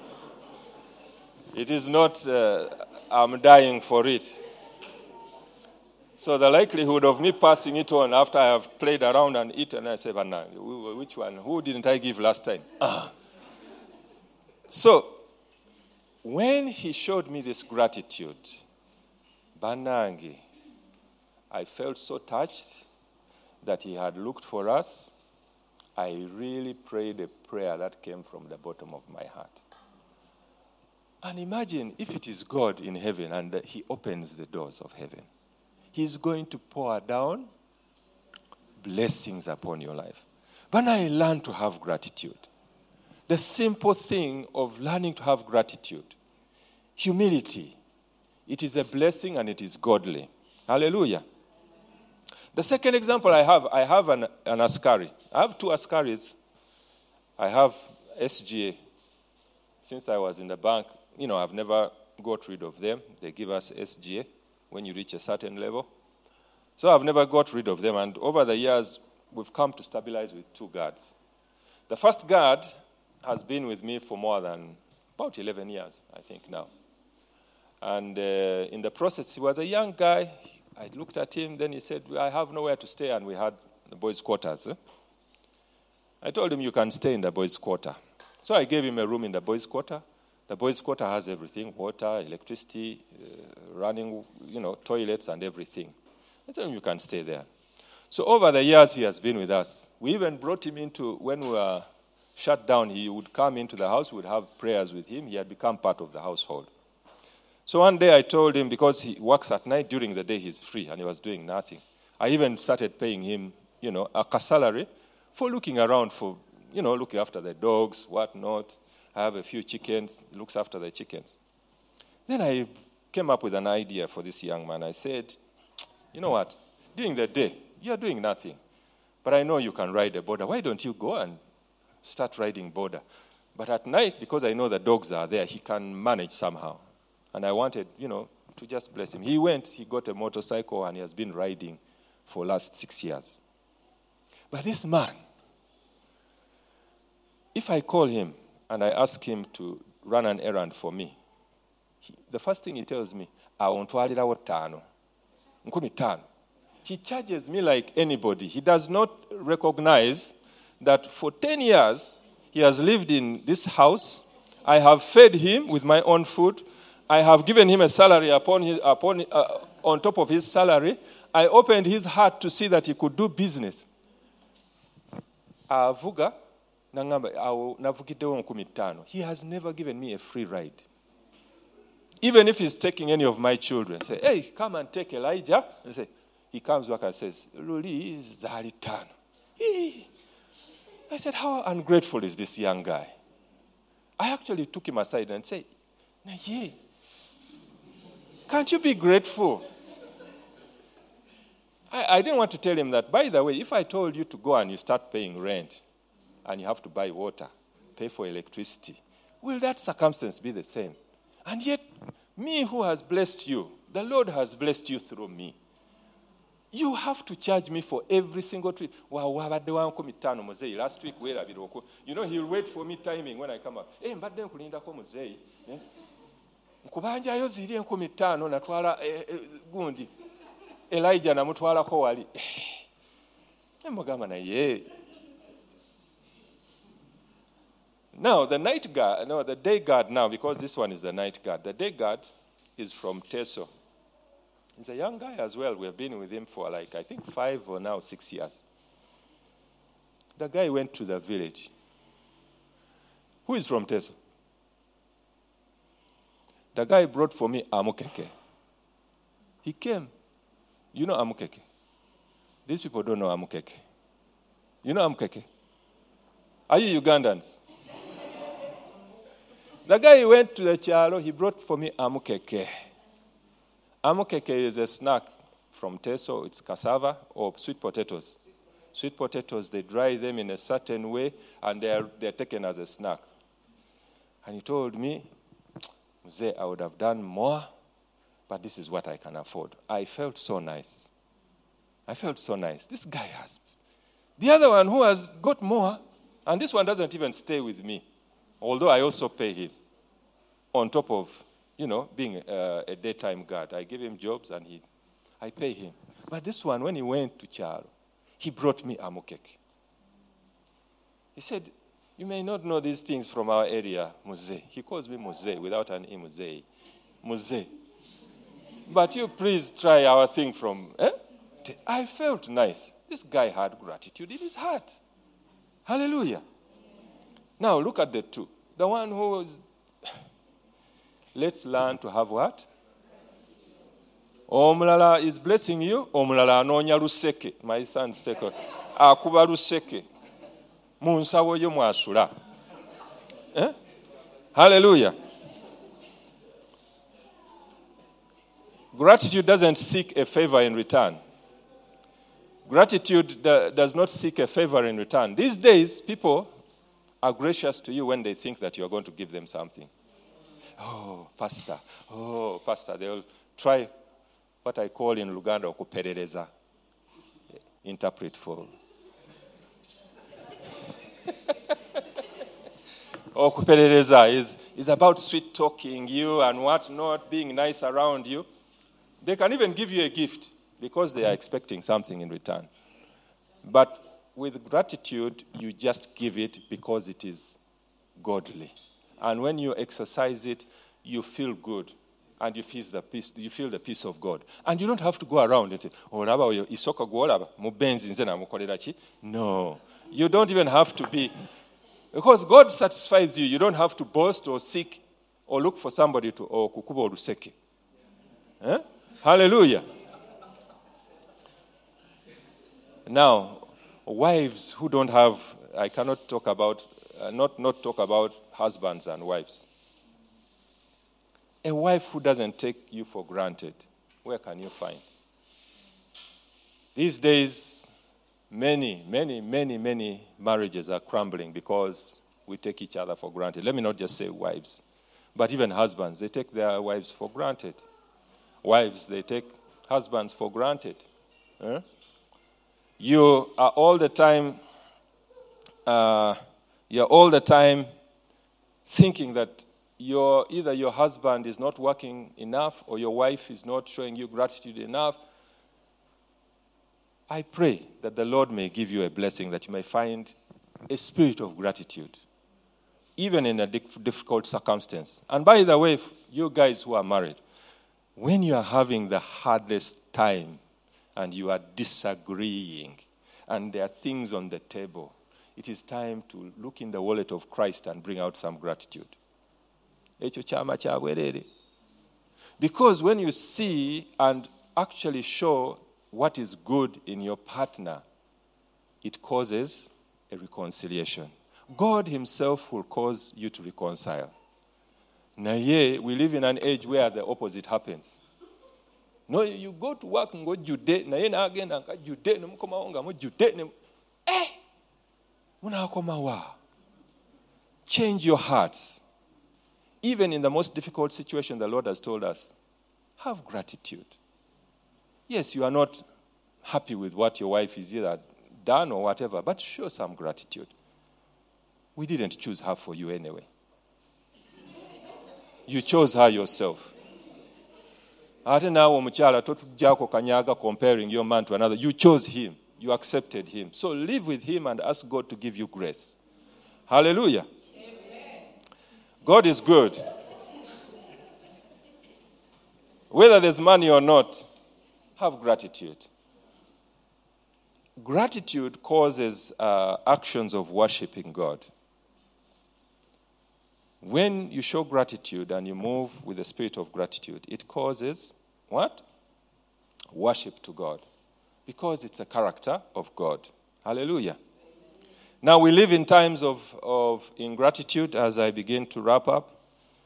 It is not, uh, I'm dying for it. So the likelihood of me passing it on after I have played around and eaten, I say, Vanna, which one? Who didn't I give last time? Ah. So when he showed me this gratitude, Banangi, I felt so touched that he had looked for us. I really prayed a prayer that came from the bottom of my heart. And imagine if it is God in heaven and he opens the doors of heaven. He's going to pour down blessings upon your life. When I learned to have gratitude, the simple thing of learning to have gratitude, humility, it is a blessing and it is godly. Hallelujah. The second example I have, I have an, an Askari. I have two Askaris. I have S G A. Since I was in the bank, you know, I've never got rid of them. They give us S G A when you reach a certain level. So I've never got rid of them. And over the years, we've come to stabilize with two guards. The first guard has been with me for more than about eleven years, I think now. And uh, in the process, he was a young guy. I looked at him, then he said, I have nowhere to stay, and we had the boys' quarters. Eh? I told him, you can stay in the boys' quarter. So I gave him a room in the boys' quarter. The boys' quarter has everything, water, electricity, uh, running, you know, toilets and everything. I told him, you can stay there. So over the years, he has been with us. We even brought him into, when we were shut down, he would come into the house, we would have prayers with him. He had become part of the household. So one day I told him, because he works at night, during the day he's free, and he was doing nothing. I even started paying him, you know, a salary for looking around for, you know, looking after the dogs, whatnot. I have a few chickens, he looks after the chickens. Then I came up with an idea for this young man. I said, you know what, during the day, you're doing nothing. But I know you can ride a border. Why don't you go and start riding border? But at night, because I know the dogs are there, he can manage somehow. And I wanted, you know, to just bless him. He went, he got a motorcycle, and he has been riding for the last six years. But this man, if I call him and I ask him to run an errand for me, he, the first thing he tells me, I want to tano. tano. He charges me like anybody. He does not recognize that for ten years, he has lived in this house. I have fed him with my own food. I have given him a salary upon his, upon, uh, on top of his salary. I opened his heart to see that he could do business. Avuga, he has never given me a free ride. Even if he's taking any of my children, say, hey, come and take Elijah. And say, he comes back and says, Luli is Zalitano. I said, how ungrateful is this young guy? I actually took him aside and said, Naye, can't you be grateful? I, I didn't want to tell him that, by the way, if I told you to go and you start paying rent and you have to buy water, pay for electricity, will that circumstance be the same? And yet, me who has blessed you, the Lord has blessed you through me. You have to charge me for every single trip. Last week, you know, he'll wait for me timing when I come up. Hey, mbadde nkulindako muzeeyi. Nkubanjayo ziri enkumi ttaano natwala gundi. Elijah namutwalako wali. Mugamba naye. Now, the night guard, no, the day guard now, because this one is the night guard. The day guard is from Teso. He's a young guy as well. We have been with him for like, I think, five or now six years. The guy went to the village. Who is from Teso? The guy brought for me amukeke. He came. You know amukeke? These people don't know amukeke. You know amukeke? Are you Ugandans? The guy went to the chalo. He brought for me amukeke. Amukeke is a snack from Teso. It's cassava or sweet potatoes. Sweet potatoes, they dry them in a certain way, and they are they're taken as a snack. And he told me, Mzee, I would have done more, but this is what I can afford. I felt so nice. I felt so nice. This guy has. The other one who has got more, and this one doesn't even stay with me, although I also pay him on top of, you know, being a, a daytime guard. I give him jobs and he, I pay him. But this one, when he went to Chalo, he brought me a mukeke. He said, you may not know these things from our area, Muze. He calls me Muze without an E, Muze. Muze. But you please try our thing from, eh? I felt nice. This guy had gratitude in his heart. Hallelujah. Now look at the two. The one who was, let's learn to have what? Omulala is blessing you. Omulala anonya luseke. My son's take a akuba luseke. Munsawo yo mwasula. Eh? Hallelujah. Gratitude doesn't seek a favor in return. Gratitude does not seek a favor in return. These days, people are gracious to you when they think that you are going to give them something. Oh, pastor. Oh, pastor. They'll try what I call in Luganda okuperereza. Interpret for. Okuperereza is, is about sweet talking you and whatnot, being nice around you. They can even give you a gift because they are expecting something in return. But with gratitude, you just give it because it is godly. And when you exercise it, you feel good. And you feel the peace, you feel the peace of God. And you don't have to go around and say, no. You don't even have to be, because God satisfies you. You don't have to boast or seek or look for somebody to, or kukuba oruseke. Eh? Hallelujah. Now, wives who don't have, I cannot talk about, uh, not, not talk about husbands and wives. A wife who doesn't take you for granted, where can you find? These days, many, many, many, many marriages are crumbling because we take each other for granted. Let me not just say wives, but even husbands, they take their wives for granted. Wives, they take husbands for granted. Eh? You are all the time, uh, you're all the time thinking that your either your husband is not working enough or your wife is not showing you gratitude enough. I pray that the Lord may give you a blessing, that you may find a spirit of gratitude, even in a difficult circumstance. And by the way, you guys who are married, when you are having the hardest time and you are disagreeing and there are things on the table, it is time to look in the wallet of Christ and bring out some gratitude. Because when you see and actually show what is good in your partner, it causes a reconciliation. God himself will cause you to reconcile. Naye, we live in an age where the opposite happens. No, you go to work and go jude, naye na agenda nka jude ne mukoma wanga mu jude ne eh munakoma wa. Change your hearts. Even in the most difficult situation, the Lord has told us, have gratitude. Yes, you are not happy with what your wife is either done or whatever, but show some gratitude. We didn't choose her for you anyway. You chose her yourself. Ate nawe omukyala totujjako kanyaga comparing your man to another. You chose him. You accepted him. So live with him and ask God to give you grace. Hallelujah. Amen. God is good. Whether there's money or not, have gratitude. Gratitude causes uh, actions of worshiping God. When you show gratitude and you move with the spirit of gratitude, it causes what? Worship to God. Because it's a character of God. Hallelujah. Now we live in times of, of ingratitude as I begin to wrap up.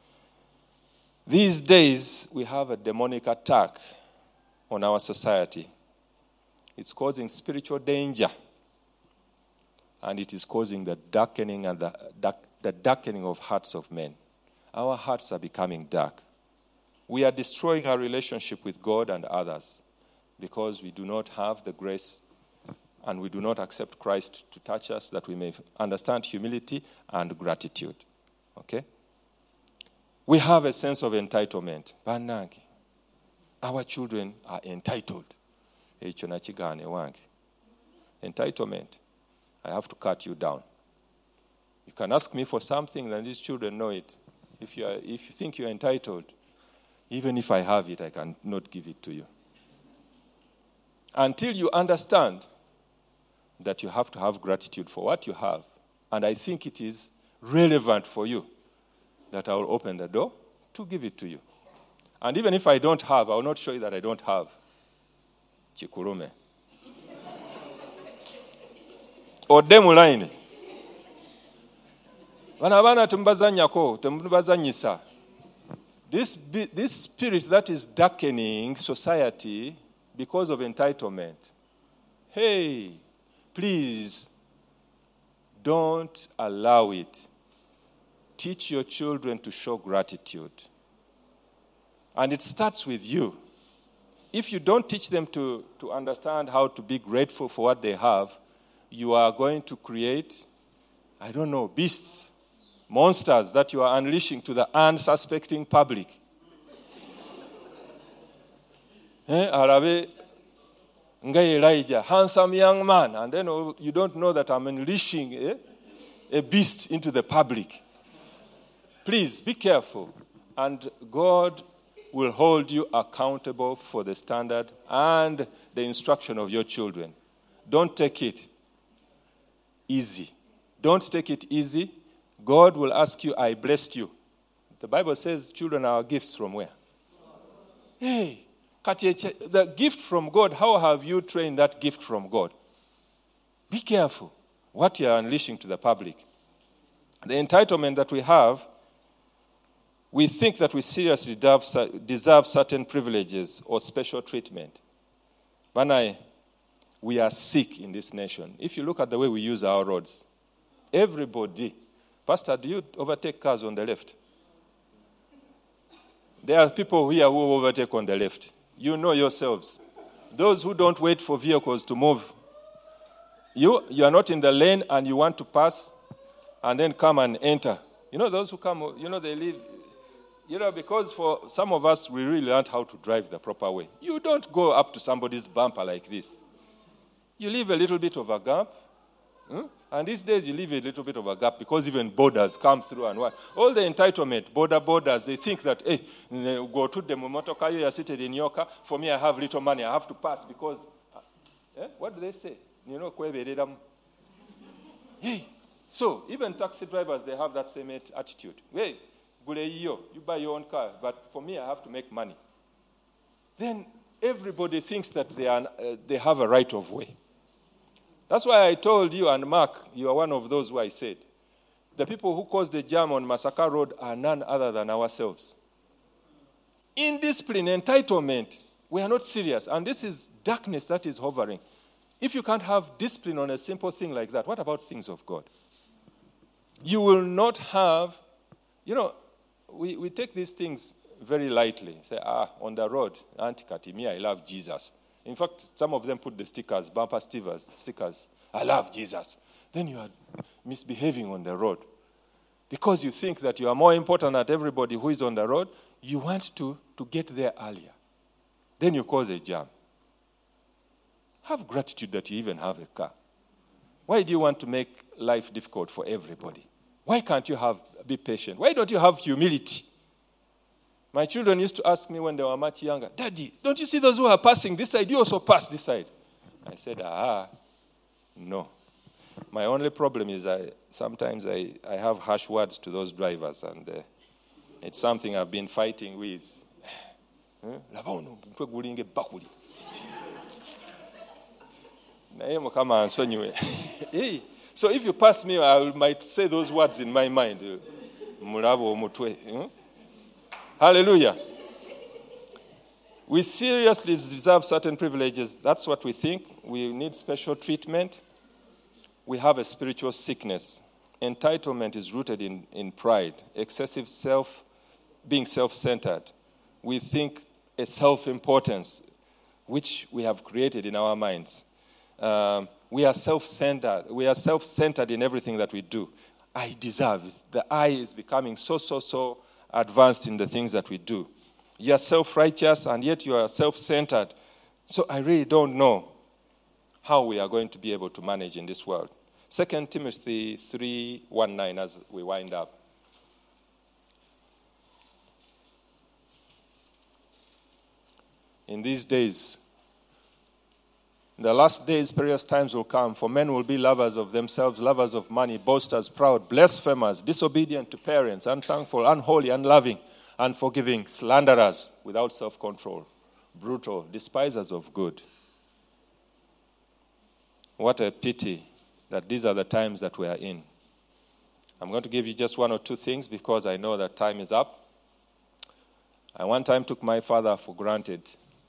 These days we have a demonic attack on our society. It's causing spiritual danger. And it is causing the darkening and the, dark, the darkening of hearts of men. Our hearts are becoming dark. we are destroying our relationship with God and others because we do not have the grace and we do not accept Christ to touch us, that we may understand humility and gratitude. Okay? We have a sense of entitlement. Bannange, our children are entitled. Ekyo nakigane wange. Entitlement. I have to cut you down. You can ask me for something, and these children know it. If you are, if you think you're entitled, even if I have it, I cannot give it to you. Until you understand that you have to have gratitude for what you have, and I think it is relevant for you, that I will open the door to give it to you. And even if I don't have, I will not show you that I don't have. Chikurume. Odde mulaini. Bana bana tembazanyako, tembazanyisa. This this spirit that is darkening society because of entitlement. Hey, please don't allow it. Teach your children to show gratitude. And it starts with you. If you don't teach them to, to understand how to be grateful for what they have, you are going to create, I don't know, beasts, monsters that you are unleashing to the unsuspecting public. eh, Arabe, Ngai Elijah, handsome young man, and then you don't know that I'm unleashing eh, a beast into the public. Please be careful, and God will hold you accountable for the standard and the instruction of your children. Don't take it easy. Don't take it easy. God will ask you, I blessed you. The Bible says children are gifts from where? Hey, the gift from God, how have you trained that gift from God? Be careful what you are unleashing to the public. The entitlement that we have, we think that we seriously deserve certain privileges or special treatment. But we are sick in this nation. If you look at the way we use our roads, everybody, Pastor, do you overtake cars on the left? There are people here who overtake on the left. You know yourselves. Those who don't wait for vehicles to move. You, you are not in the lane and you want to pass and then come and enter. You know those who come, you know, they leave. You know, because for some of us, we really learned how to drive the proper way. You don't go up to somebody's bumper like this. You leave a little bit of a gap. Hmm? And these days, you leave a little bit of a gap because even borders come through and what. All the entitlement, border borders, they think that, hey, go to the motoka, you are seated in your car. For me, I have little money. I have to pass because, eh? What do they say? You know, hey. So, even taxi drivers, they have that same attitude. Hey, you buy your own car, but for me, I have to make money. Then everybody thinks that they are, uh, they have a right of way. That's why I told you, and Mark, you are one of those who I said, the people who caused the jam on Masaka Road are none other than ourselves. Indiscipline, entitlement, we are not serious. And this is darkness that is hovering. If you can't have discipline on a simple thing like that, what about things of God? You will not have, you know, we, we take these things very lightly. Say, ah, on the road, Auntie Katimia, I love Jesus. In fact, some of them put the stickers, bumper stickers, stickers, I love Jesus. Then you are misbehaving on the road. Because you think that you are more important than everybody who is on the road, you want to, to get there earlier. Then you cause a jam. Have gratitude that you even have a car. Why do you want to make life difficult for everybody? Why can't you have be patient? Why don't you have humility? My children used to ask me when they were much younger, Daddy, don't you see those who are passing this side? You also pass this side. I said, ah, no. My only problem is I sometimes I, I have harsh words to those drivers, and uh, it's something I've been fighting with. So if you pass me, I might say those words in my mind. Hallelujah. We seriously deserve certain privileges. That's what we think. We need special treatment. We have a spiritual sickness. Entitlement is rooted in, in pride, excessive self, being self-centered. we think a self-importance, which we have created in our minds. Um, we are self-centered. We are self-centered in everything that we do. I deserve it. The I is becoming so, so, so advanced in the things that we do. You are self-righteous, and yet you are self-centered. So I really don't know how we are going to be able to manage in this world. Second Timothy three nineteen as we wind up. In these days, in the last days, perilous times will come, for men will be lovers of themselves, lovers of money, boasters, proud, blasphemers, disobedient to parents, unthankful, unholy, unloving, unforgiving, slanderers, without self-control, brutal, despisers of good. What a pity that these are the times that we are in. I'm going to give you just one or two things because I know that time is up. I one time took my father for granted.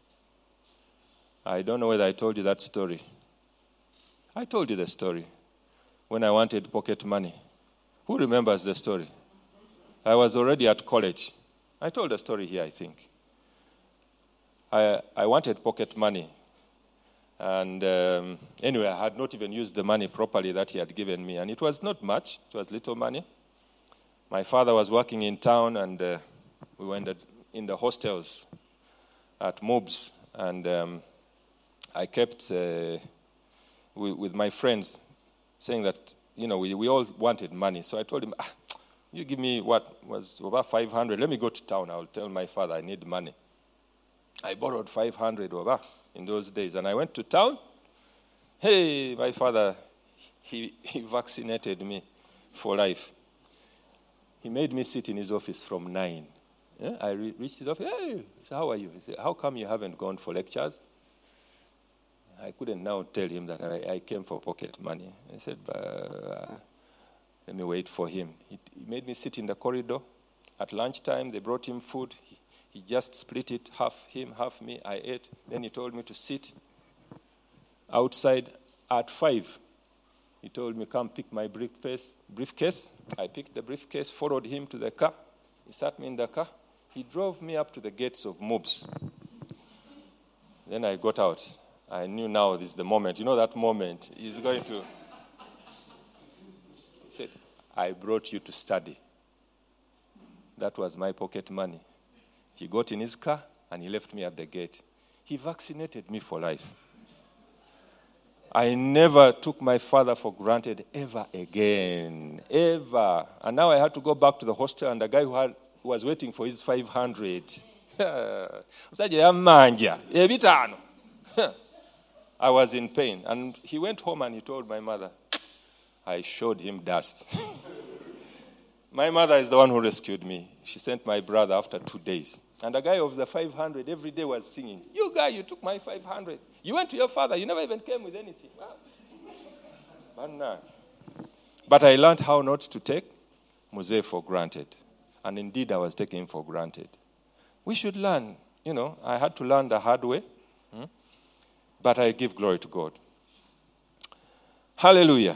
I don't know whether I told you that story. I told you the story when I wanted pocket money. Who remembers the story? I was already at college. I told the story here, I think. I, I wanted pocket money. And um, anyway, I had not even used the money properly that he had given me. And it was not much. It was little money. My father was working in town, and uh, we went in the hostels at M O B S. And um, I kept uh, with, with my friends saying that, you know, we, we all wanted money. So I told him, ah, you give me what was about five hundred. Let me go to town. I'll tell my father I need money. I borrowed five hundred over in those days. And I went to town. Hey, my father, he, he vaccinated me for life. He made me sit in his office from nine. Yeah, I re- reached his office. Hey, so how are you? He said, how come you haven't gone for lectures? I couldn't now tell him that I, I came for pocket money. I said, uh, let me wait for him. He, he made me sit in the corridor. At lunchtime, they brought him food. He, he just split it, half him, half me. I ate. Then he told me to sit outside at five. He told me, come pick my briefcase. briefcase. I picked the briefcase, followed him to the car. He sat me in the car. He drove me up to the gates of M O B S. Then I got out. I knew now this is the moment. You know that moment? He's going to... He said, I brought you to study. That was my pocket money. He got in his car and he left me at the gate. He vaccinated me for life. I never took my father for granted ever again. Ever. And now I had to go back to the hostel, and the guy who, had, who was waiting for his five hundred. I was in pain. And he went home and he told my mother, I showed him dust. My mother is the one who rescued me. She sent my brother after two days. And the guy of the five hundred every day was singing, you guy, you took my five hundred. You went to your father. You never even came with anything. Wow. But I learned how not to take Mose for granted. And indeed, I was taking him for granted. We should learn. You know, I had to learn the hard way. Hmm? But I give glory to God. Hallelujah.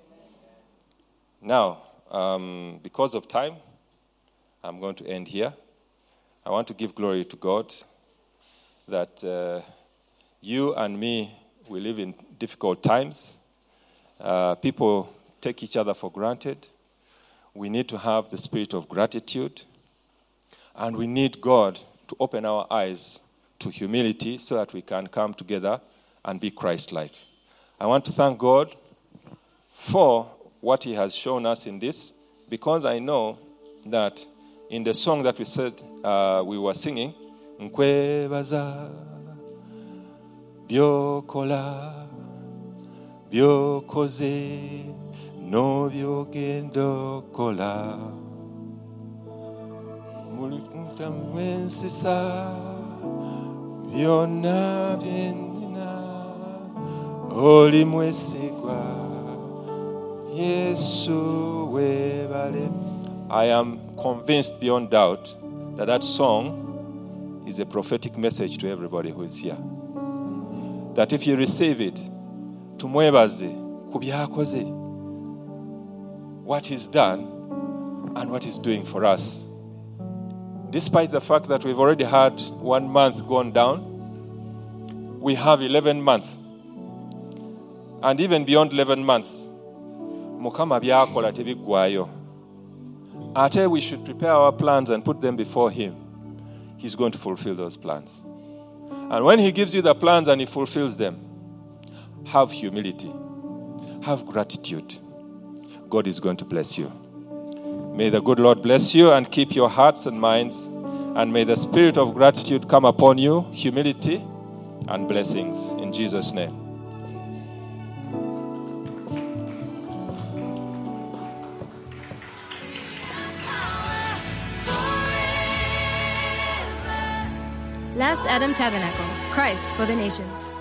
Now, um, because of time, I'm going to end here. I want to give glory to God that uh, you and me, we live in difficult times. Uh, people take each other for granted. We need to have the spirit of gratitude. And we need God to open our eyes to humility so that we can come together and be Christ-like. I want to thank God for what he has shown us in this, because I know that in the song that we said uh, we were singing, Nkwebaza byokola byokoze no byogendo kola mulitamwensisa byonna byendina oli mwesigwa Yesu webale. I am convinced beyond doubt that that song is a prophetic message to everybody who is here. That if you receive it, tumwebaze kubyakoze, what he's done and what he's doing for us. Despite the fact that we've already had one month gone down, we have eleven months. And even beyond eleven months, Mukama byakola tebiggwayo. Ate we should prepare our plans and put them before him. He's going to fulfill those plans. And when he gives you the plans and he fulfills them, have humility. Have gratitude. God is going to bless you. May the good Lord bless you and keep your hearts and minds. And may the spirit of gratitude come upon you, humility and blessings. In Jesus' name. Last Adam Tabernacle, Christ for the Nations.